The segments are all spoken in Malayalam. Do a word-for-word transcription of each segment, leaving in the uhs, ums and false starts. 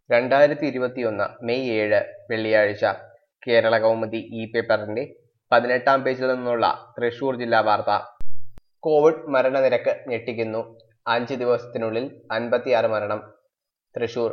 രണ്ടായിരത്തി ഇരുപത്തിയൊന്ന് മെയ് ഏഴ് വെള്ളിയാഴ്ച കേരള കൗമുദി ഇ പേപ്പറിന്റെ പതിനെട്ടാം പേജിൽ നിന്നുള്ള തൃശൂർ ജില്ലാ വാർത്ത. കോവിഡ് മരണനിരക്ക് ഞെട്ടിക്കുന്നു. അഞ്ച് ദിവസത്തിനുള്ളിൽ അൻപത്തിയാറ് മരണം. തൃശൂർ.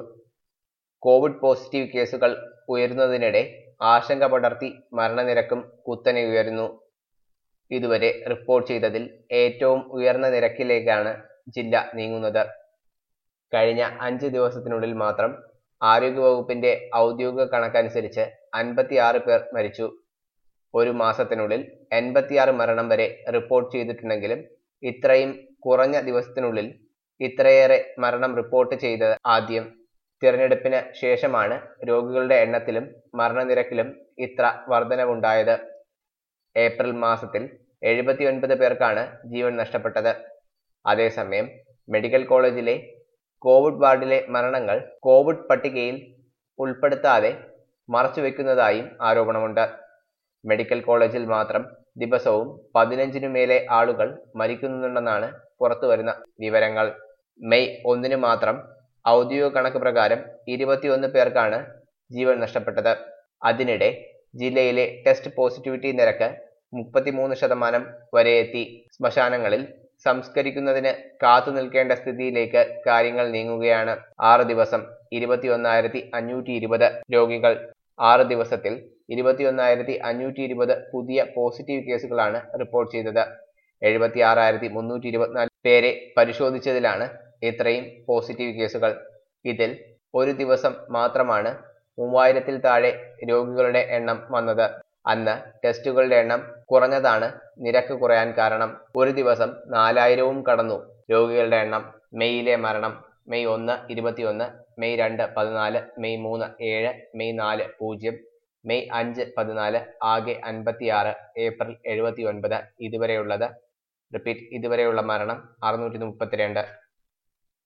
കോവിഡ് പോസിറ്റീവ് കേസുകൾ ഉയരുന്നതിനിടെ ആശങ്ക പടർത്തി മരണനിരക്കും കുത്തനെ ഉയരുന്നു. ഇതുവരെ റിപ്പോർട്ട് ചെയ്തതിൽ ഏറ്റവും ഉയർന്ന നിരക്കിലേക്കാണ് ജില്ല നീങ്ങുന്നത്. കഴിഞ്ഞ അഞ്ച് ദിവസത്തിനുള്ളിൽ മാത്രം ആരോഗ്യവകുപ്പിന്റെ ഔദ്യോഗിക കണക്കനുസരിച്ച് അൻപത്തിയാറ് പേർ മരിച്ചു. ഒരു മാസത്തിനുള്ളിൽ എൺപത്തിയാറ് മരണം വരെ റിപ്പോർട്ട് ചെയ്തിട്ടുണ്ടെങ്കിലും ഇത്രയും കുറഞ്ഞ ദിവസത്തിനുള്ളിൽ ഇത്രയേറെ മരണം റിപ്പോർട്ട് ചെയ്തത് ആദ്യം. തിരഞ്ഞെടുപ്പിന് ശേഷമാണ് രോഗികളുടെ എണ്ണത്തിലും മരണനിരക്കിലും ഇത്ര വർധനവുണ്ടായത്. ഏപ്രിൽ മാസത്തിൽ എഴുപത്തിയൊൻപത് പേർക്കാണ് ജീവൻ നഷ്ടപ്പെട്ടത്. അതേസമയം മെഡിക്കൽ കോളേജിലെ കോവിഡ് വാർഡിലെ മരണങ്ങൾ കോവിഡ് പട്ടികയിൽ ഉൾപ്പെടുത്താതെ മറച്ചുവെക്കുന്നതായും ആരോപണമുണ്ട്. മെഡിക്കൽ കോളേജിൽ മാത്രം ദിവസവും പതിനഞ്ചിനു മേലെ ആളുകൾ മരിക്കുന്നുണ്ടെന്നാണ് പുറത്തുവരുന്ന വിവരങ്ങൾ. മെയ് ഒന്നിന് മാത്രം ഔദ്യോഗിക കണക്ക് പ്രകാരം ഇരുപത്തിയൊന്ന് പേർക്കാണ് ജീവൻ നഷ്ടപ്പെട്ടത്. അതിനിടെ ജില്ലയിലെ ടെസ്റ്റ് പോസിറ്റിവിറ്റി നിരക്ക് മുപ്പത്തിമൂന്ന് ശതമാനം വരെ എത്തി. ശ്മശാനങ്ങളിൽ സംസ്കരിക്കുന്നതിന് കാത്തു നിൽക്കേണ്ട സ്ഥിതിയിലേക്ക് കാര്യങ്ങൾ നീങ്ങുകയാണ്. ആറ് ദിവസം ഇരുപത്തിയൊന്നായിരത്തി അഞ്ഞൂറ്റി ഇരുപത് രോഗികൾ. ആറ് ദിവസത്തിൽ ഇരുപത്തിയൊന്നായിരത്തി അഞ്ഞൂറ്റി ഇരുപത് പുതിയ പോസിറ്റീവ് കേസുകളാണ് റിപ്പോർട്ട് ചെയ്തത്. എഴുപത്തി ആറായിരത്തി മുന്നൂറ്റി ഇരുപത്തിനാല് പേരെ പരിശോധിച്ചതിലാണ് ഇത്രയും പോസിറ്റീവ് കേസുകൾ. ഇതിൽ ഒരു ദിവസം മാത്രമാണ് മൂവായിരത്തിൽ താഴെ രോഗികളുടെ എണ്ണം വന്നത്. അന്ന് ടെസ്റ്റുകളുടെ എണ്ണം കുറഞ്ഞതാണ് നിരക്ക് കുറയാൻ കാരണം. ഒരു ദിവസം നാലായിരവും കടന്നു രോഗികളുടെ എണ്ണം. മെയ്യിലെ മരണം: മെയ് ഒന്ന് ഇരുപത്തിയൊന്ന്, മെയ് രണ്ട് പതിനാല്, മെയ് മൂന്ന് ഏഴ്, മെയ് നാല് പൂജ്യം, മെയ് അഞ്ച് പതിനാല്. ആകെ അൻപത്തിയാറ്. ഏപ്രിൽ എഴുപത്തി ഒൻപത്. ഇതുവരെയുള്ളത് റിപ്പീറ്റ് ഇതുവരെയുള്ള മരണം അറുന്നൂറ്റി മുപ്പത്തിരണ്ട്.